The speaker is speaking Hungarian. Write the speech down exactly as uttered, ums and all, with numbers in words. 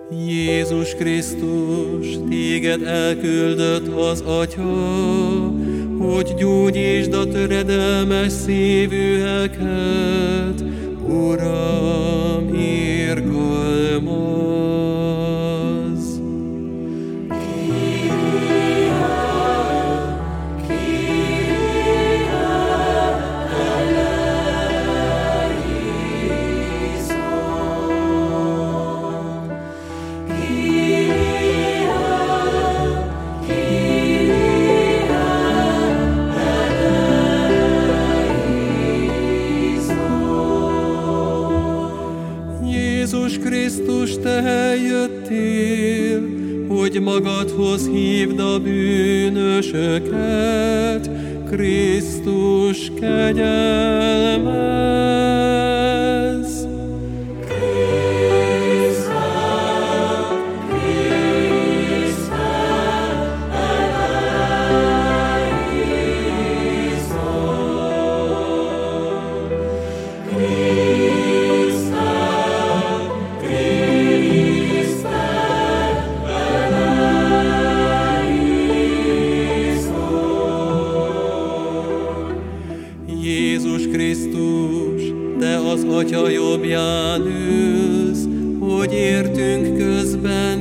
Jézus Krisztus, téged elküldött az Atya, hogy gyógyítsd a töredelmes szívűeket, Uram, irgalmazz! Jézus Krisztus, te eljöttél, hogy magadhoz hívd a bűnösöket, Krisztus, kegyelmezz! Jézus Krisztus, te az Atya jobbján ülsz, hogy értünk közben